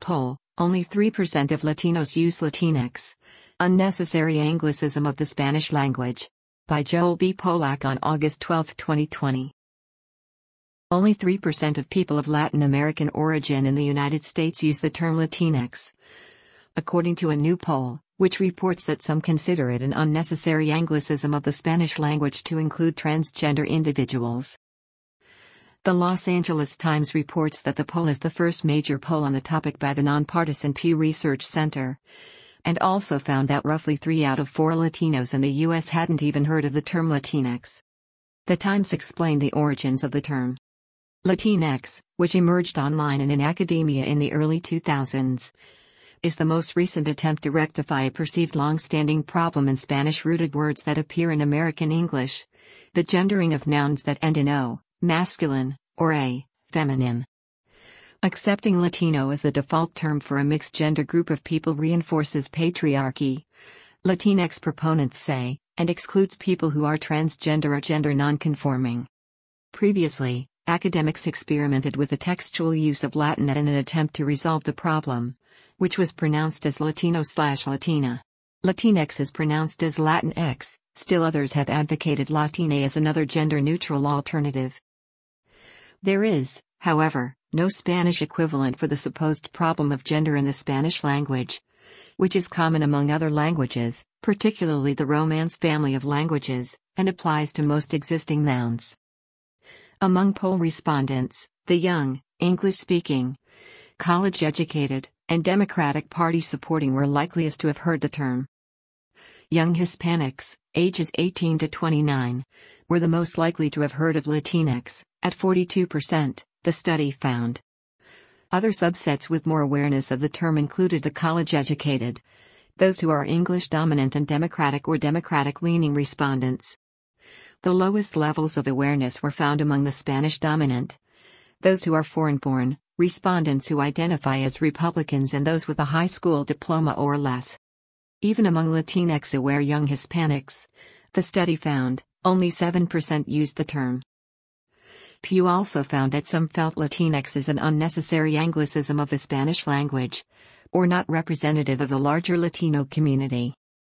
poll, only 3% of Latinos use Latinx. Unnecessary Anglicism of the Spanish language. By Joel B. Polak on August 12, 2020. Only 3% of people of Latin American origin in the United States use the term Latinx. According to a new poll, which reports that some consider it an unnecessary Anglicism of the Spanish language to include transgender individuals. The Los Angeles Times reports that the poll is the first major poll on the topic by the nonpartisan Pew Research Center, and also found that roughly 3 out of 4 Latinos in the U.S. hadn't even heard of the term Latinx. The Times explained the origins of the term. Latinx, which emerged online and in academia in the early 2000s, is the most recent attempt to rectify a perceived long-standing problem in Spanish-rooted words that appear in American English: the gendering of nouns that end in O, masculine, or A, feminine. Accepting Latino as the default term for a mixed gender group of people reinforces patriarchy, Latinx proponents say, and excludes people who are transgender or gender nonconforming. Previously, academics experimented with the textual use of Latin in an attempt to resolve the problem, which was pronounced as Latino/Latina. Latinx is pronounced as Latinx. Still others have advocated Latine as another gender-neutral alternative. There is, however, no Spanish equivalent for the supposed problem of gender in the Spanish language, which is common among other languages, particularly the Romance family of languages, and applies to most existing nouns. Among poll respondents, the young, English-speaking, college-educated, and Democratic Party supporting were likeliest to have heard the term. Young Hispanics, ages 18 to 29, were the most likely to have heard of Latinx, at 42%, the study found. Other subsets with more awareness of the term included the college-educated, those who are English-dominant and Democratic or Democratic-leaning respondents. The lowest levels of awareness were found among the Spanish-dominant, those who are foreign-born, respondents who identify as Republicans, and those with a high school diploma or less. Even among Latinx-aware young Hispanics, the study found, only 7% used the term. Pew also found that some felt Latinx is an unnecessary Anglicism of the Spanish language, or not representative of the larger Latino community.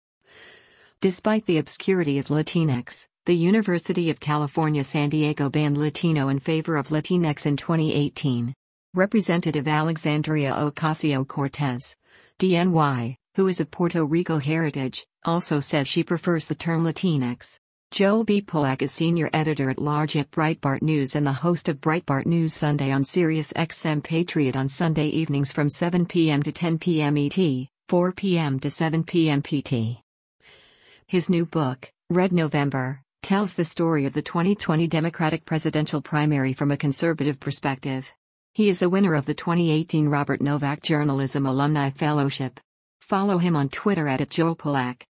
Despite the obscurity of Latinx, the University of California San Diego banned Latino in favor of Latinx in 2018. Representative Alexandria Ocasio-Cortez, DNY, who is of Puerto Rico heritage, also says she prefers the term Latinx. Joel B. Polak is senior editor-at-large at Breitbart News and the host of Breitbart News Sunday on SiriusXM Patriot on Sunday evenings from 7 p.m. to 10 p.m. ET, 4 p.m. to 7 p.m. PT. His new book, Red November, tells the story of the 2020 Democratic presidential primary from a conservative perspective. He is a winner of the 2018 Robert Novak Journalism Alumni Fellowship. Follow him on Twitter @JoelPolak.